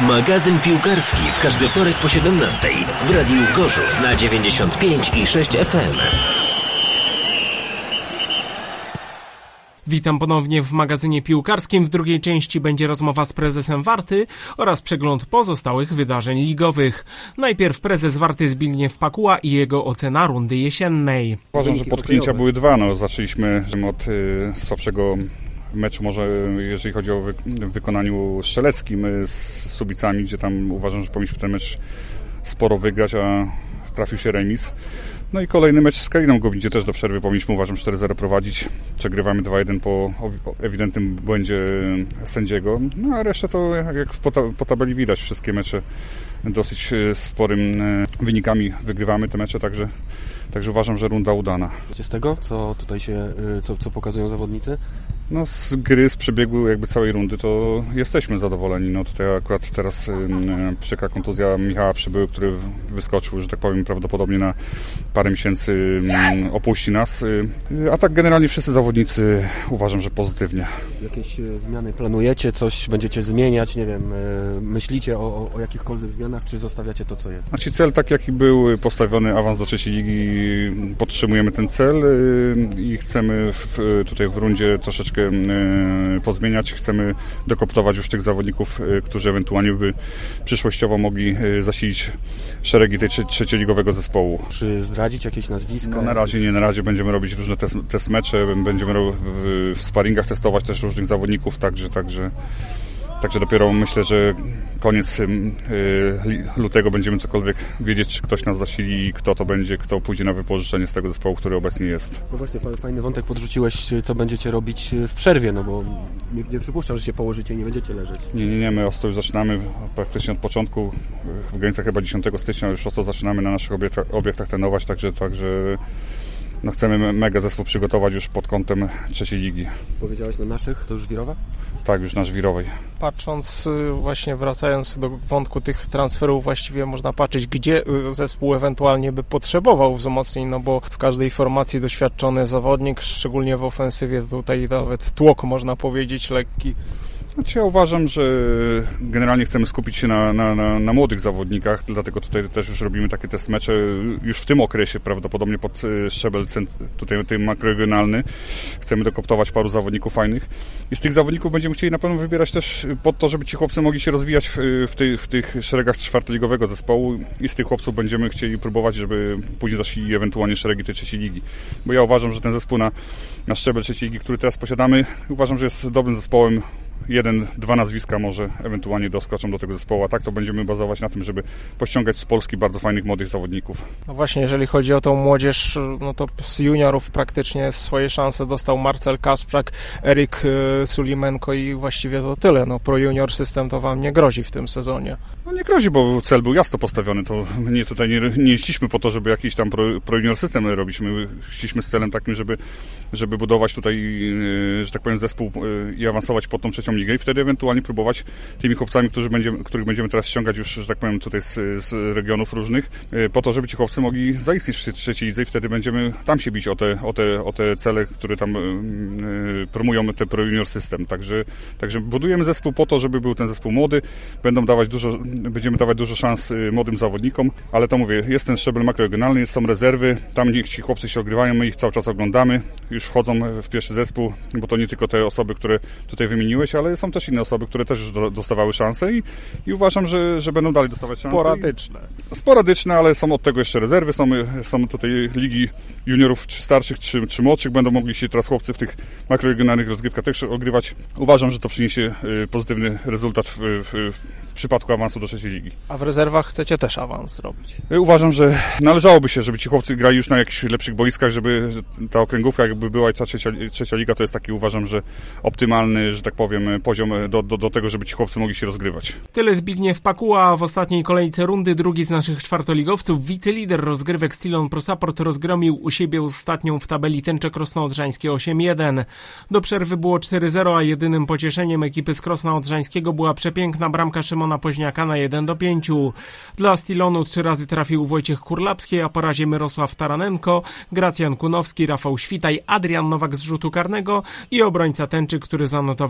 Magazyn piłkarski w każdy wtorek po 17 w Radiu Gorzów na 95,6 FM. Witam ponownie w magazynie piłkarskim. W drugiej części będzie rozmowa z prezesem Warty oraz przegląd pozostałych wydarzeń ligowych. Najpierw prezes Warty Zbigniew Pakuła i jego ocena rundy jesiennej. Uważam, że potknięcia były dwa. Zaczęliśmy od słabszego meczu, może jeżeli chodzi o wykonaniu strzeleckim z Subicami, gdzie tam uważam, że powinniśmy ten mecz sporo wygrać, a trafił się remis. No i kolejny mecz z Kaliną Gubin, gdzie też do przerwy powinniśmy, uważam, 4-0 prowadzić. Przegrywamy 2-1 po ewidentnym błędzie sędziego. No a resztę to jak po tabeli widać, wszystkie mecze dosyć sporym wynikami wygrywamy te mecze, także uważam, że runda udana. Z tego, co tutaj co pokazują zawodnicy? No z gry, z przebiegu jakby całej rundy to jesteśmy zadowoleni. No tutaj akurat teraz przykra kontuzja Michała Przybyły, który wyskoczył, że tak powiem, prawdopodobnie na parę miesięcy opuści nas. A tak generalnie wszyscy zawodnicy uważam, że pozytywnie. Jakieś zmiany planujecie? Coś będziecie zmieniać? Nie wiem, myślicie o jakichkolwiek zmianach, czy zostawiacie to, co jest? Znaczy cel, tak jaki był postawiony, awans do trzeciej ligi, podtrzymujemy ten cel i chcemy tutaj w rundzie troszeczkę pozmieniać. Chcemy dokoptować już tych zawodników, którzy ewentualnie by przyszłościowo mogli zasilić szeregi tej trzecioligowego zespołu. Czy zdradzić jakieś nazwiska? No na razie nie, na razie będziemy robić różne test mecze, będziemy w sparingach testować też różnych zawodników, także dopiero myślę, że koniec lutego będziemy cokolwiek wiedzieć, czy ktoś nas zasili i kto to będzie, kto pójdzie na wypożyczenie z tego zespołu, który obecnie jest. No właśnie, fajny wątek podrzuciłeś, co będziecie robić w przerwie, no bo nie przypuszczam, że się położycie i nie będziecie leżeć. Nie, my ostro już zaczynamy praktycznie od początku, w granicach chyba 10 stycznia już ostro zaczynamy na naszych obiektach trenować, także no chcemy mega zespół przygotować już pod kątem trzeciej ligi. Powiedziałeś na naszych, to już Żwirowa? Tak, już na Żwirowej. Patrząc, właśnie wracając do wątku tych transferów, właściwie można patrzeć, gdzie zespół ewentualnie by potrzebował wzmocnień, no bo w każdej formacji doświadczony zawodnik, szczególnie w ofensywie, tutaj nawet tłok, można powiedzieć, lekki. Znaczy ja uważam, że generalnie chcemy skupić się na młodych zawodnikach, dlatego tutaj też już robimy takie test mecze już w tym okresie prawdopodobnie pod szczebel tutaj ten makroregionalny. Chcemy dokoptować paru zawodników fajnych i z tych zawodników będziemy chcieli na pewno wybierać też po to, żeby ci chłopcy mogli się rozwijać w tych szeregach czwartoligowego zespołu i z tych chłopców będziemy chcieli próbować, żeby później zaszli ewentualnie szeregi tej trzeciej ligi. Bo ja uważam, że ten zespół na szczebel trzeciej ligi, który teraz posiadamy, uważam, że jest dobrym zespołem. 1-2 nazwiska może ewentualnie doskoczą do tego zespołu, a tak to będziemy bazować na tym, żeby pościągać z Polski bardzo fajnych młodych zawodników. No właśnie, jeżeli chodzi o tą młodzież, no to z juniorów praktycznie swoje szanse dostał Marcel Kasprzak, Erik Sulimenko i właściwie to tyle. No pro junior system to wam nie grozi w tym sezonie. No nie grozi, bo cel był jasno postawiony. To mnie tutaj nie szliśmy po to, żeby jakiś tam pro junior system robić. My szliśmy z celem takim, żeby budować tutaj, że tak powiem, zespół i awansować pod tą trzecią ligę i wtedy ewentualnie próbować tymi chłopcami, których będziemy teraz ściągać już, że tak powiem, tutaj z regionów różnych, po to, żeby ci chłopcy mogli zaistnieć w trzeciej lidze i wtedy będziemy tam się bić o te cele, które tam promują te pro junior system. Także budujemy zespół po to, żeby był ten zespół młody, będziemy dawać dużo szans młodym zawodnikom, ale to mówię, jest ten szczebel makroregionalny, są rezerwy, tam niech ci chłopcy się ogrywają, my ich cały czas oglądamy, już wchodzą w pierwszy zespół, bo to nie tylko te osoby, które tutaj wymieniłeś, ale są też inne osoby, które też już dostawały szanse i uważam, że będą dalej dostawać szanse. Sporadyczne, ale są od tego jeszcze rezerwy, są tutaj ligi juniorów czy starszych, czy młodszych, będą mogli się teraz chłopcy w tych makroregionalnych rozgrywkach też ogrywać. Uważam, że to przyniesie pozytywny rezultat w przypadku awansu do trzeciej ligi. A w rezerwach chcecie też awans zrobić? Uważam, że należałoby się, żeby ci chłopcy grali już na jakichś lepszych boiskach, żeby ta okręgówka jakby była i ta trzecia liga, to jest taki, uważam, że optymalny, że tak powiem, poziom do tego, żeby ci chłopcy mogli się rozgrywać. Tyle Zbigniew Pakuła. W ostatniej kolejce rundy drugi z naszych czwartoligowców, wicelider rozgrywek Stillon Pro Support, rozgromił u siebie ostatnią w tabeli Tęcze Krosno Odrzańskie 8-1. Do przerwy było 4-0, a jedynym pocieszeniem ekipy z Krosna Odrzańskiego była przepiękna bramka Szymona Poźniaka na 1-5. Dla Stillonu 3 razy trafił Wojciech Kurlapski, a po razie Mirosław Taranenko, Gracjan Kunowski, Rafał Świtaj, Adrian Nowak z rzutu karnego i obrońca Tęczy, który zanotował trafienie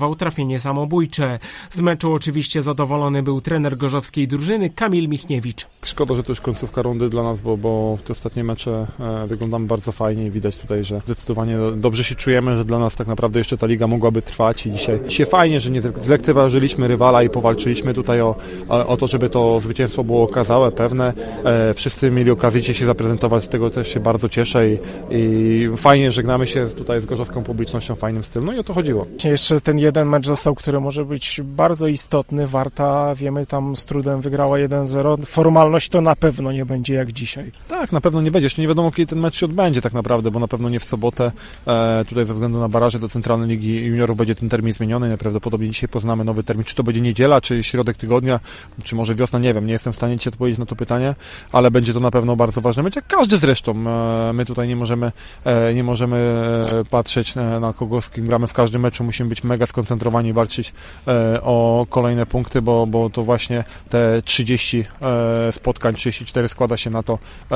trafienie samobójcze. Z meczu oczywiście zadowolony był trener gorzowskiej drużyny Kamil Michniewicz. Szkoda, że to już końcówka rundy dla nas, bo w te ostatnie mecze wyglądamy bardzo fajnie i widać tutaj, że zdecydowanie dobrze się czujemy, że dla nas tak naprawdę jeszcze ta liga mogłaby trwać i dzisiaj fajnie, że nie zlekceważyliśmy rywala i powalczyliśmy tutaj o to, żeby to zwycięstwo było okazałe, pewne. Wszyscy mieli okazję się zaprezentować, z tego też się bardzo cieszę i fajnie żegnamy się tutaj z gorzowską publicznością w fajnym stylu. No i o to chodziło. Jeszcze ten jeden mecz został, który może być bardzo istotny. Warta, wiemy, tam z trudem wygrała 1-0. Formalność to na pewno nie będzie jak dzisiaj. Tak, na pewno nie będzie. Jeszcze nie wiadomo, kiedy ten mecz się odbędzie tak naprawdę, bo na pewno nie w sobotę. Tutaj ze względu na baraże do Centralnej Ligi Juniorów będzie ten termin zmieniony. Najprawdopodobniej dzisiaj poznamy nowy termin. Czy to będzie niedziela, czy środek tygodnia, czy może wiosna, nie wiem. Nie jestem w stanie Ci odpowiedzieć na to pytanie, ale będzie to na pewno bardzo ważne. Będzie jak każdy zresztą. My tutaj nie możemy patrzeć na kogo, z kim gramy w każdym meczu. Musimy być mega skoncentrowani i walczyć o kolejne punkty, bo to właśnie te 30 spotkań, 34 składa się na to,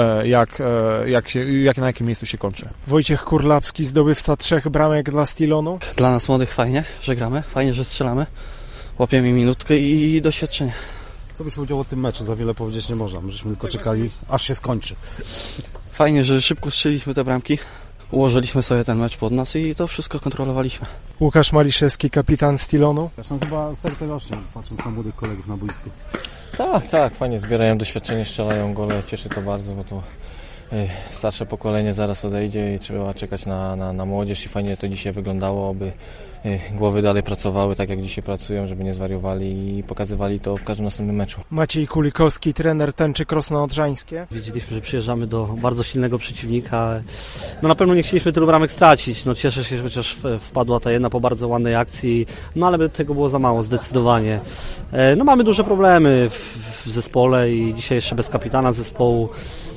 na jakim miejscu się kończy. Wojciech Kurlapski, zdobywca 3 bramek dla Stilonu. Dla nas młodych fajnie, że gramy, fajnie, że strzelamy. Łapiemy minutkę i doświadczenie. Co byś powiedział o tym meczu? Za wiele powiedzieć nie można. Żeśmy tylko czekali, aż się skończy. Fajnie, że szybko strzeliliśmy te bramki. Ułożyliśmy sobie ten mecz pod nas i to wszystko kontrolowaliśmy. Łukasz Maliszewski, kapitan Stilonu. Zresztą chyba serce rośnie, patrząc na młodych kolegów na boisku. Tak, fajnie zbierają doświadczenie, strzelają gole, cieszy to bardzo, bo to starsze pokolenie zaraz odejdzie i trzeba czekać na młodzież i fajnie to dzisiaj wyglądało, aby głowy dalej pracowały tak jak dzisiaj pracują, żeby nie zwariowali i pokazywali to w każdym następnym meczu. Maciej Kulikowski, trener Tęczy Krosno Odrzańskie. Wiedzieliśmy, że przyjeżdżamy do bardzo silnego przeciwnika. No na pewno nie chcieliśmy tylu bramek stracić. No cieszę się, że chociaż wpadła ta jedna po bardzo ładnej akcji, no ale tego było za mało zdecydowanie. No mamy duże problemy w zespole i dzisiaj jeszcze bez kapitana zespołu.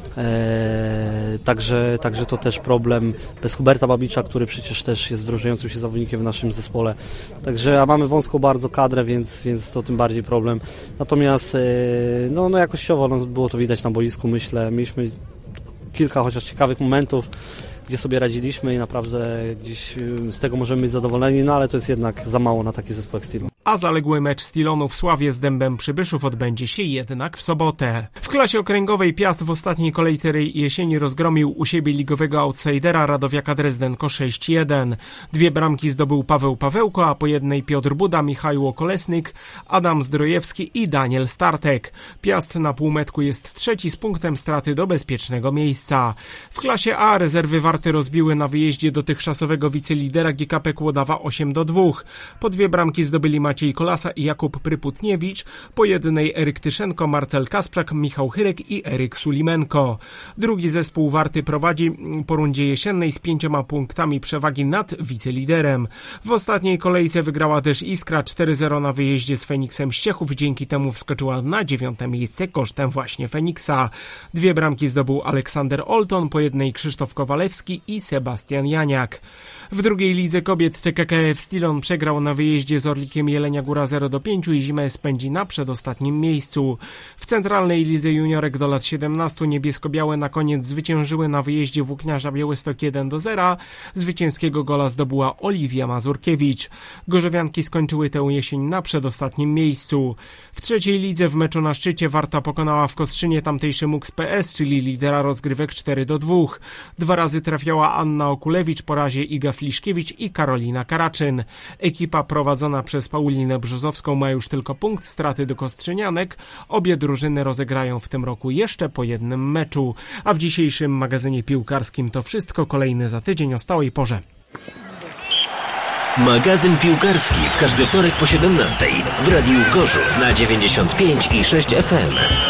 Także to też problem bez Huberta Babicza, który przecież też jest wdrażającym się zawodnikiem w naszym zespole. Także a mamy wąską bardzo kadrę, więc to tym bardziej problem. Natomiast no jakościowo było to widać na boisku, myślę. Mieliśmy kilka chociaż ciekawych momentów, gdzie sobie radziliśmy i naprawdę gdzieś z tego możemy być zadowoleni, no ale to jest jednak za mało na taki zespół jak Stilon. A zaległy mecz Stilonu w Sławie z Dębem Przybyszów odbędzie się jednak w sobotę. W klasie okręgowej Piast w ostatniej kolejce jesieni rozgromił u siebie ligowego outsidera Radowiaka Drezdenko 6-1. 2 bramki zdobył Paweł Pawełko, a po jednej Piotr Buda, Michał Kolesnyk, Adam Zdrojewski i Daniel Startek. Piast na półmetku jest trzeci z punktem straty do bezpiecznego miejsca. W klasie A rezerwy Warty rozbiły na wyjeździe dotychczasowego wicelidera GKP Kłodawa 8-2. Po 2 bramki zdobyli Maciej Kolasa i Jakub Pryputniewicz, po jednej Eryk Tyszenko, Marcel Kasprzak, Michał Chyrek i Eryk Sulimenko. Drugi zespół Warty prowadzi po rundzie jesiennej z 5 punktami przewagi nad wiceliderem. W ostatniej kolejce wygrała też Iskra 4-0 na wyjeździe z Feniksem Ściechów, dzięki temu wskoczyła na 9. miejsce kosztem właśnie Feniksa. 2 bramki zdobył Aleksander Olton, po jednej Krzysztof Kowalewski i Sebastian Janiak. W drugiej lidze kobiet TKKF Stilon przegrał na wyjeździe z Orlikiem Jelenia Góra 0-5 i zimę spędzi na przedostatnim miejscu. W centralnej lidze juniorek do lat 17 niebiesko-białe na koniec zwyciężyły na wyjeździe Włókniarza Białystok 1-0. Zwycięskiego gola zdobyła Oliwia Mazurkiewicz. Gorzowianki skończyły tę jesień na przedostatnim miejscu. W trzeciej lidze w meczu na szczycie Warta pokonała w Kostrzynie tamtejszy MUKS PS, czyli lidera rozgrywek 4-2. 2 razy trafiała Anna Okulewicz, po razie Iga Fliszkiewicz i Karolina Karaczyn. Ekipa prowadzona przez Paulinę Brzozowską ma już tylko punkt straty do kostrzynianek. Obie drużyny rozegrają w tym roku jeszcze po jednym meczu. A w dzisiejszym magazynie piłkarskim to wszystko. Kolejny za tydzień o stałej porze. Magazyn piłkarski w każdy wtorek po 17:00 w Radiu Gorzów na 95,6 FM.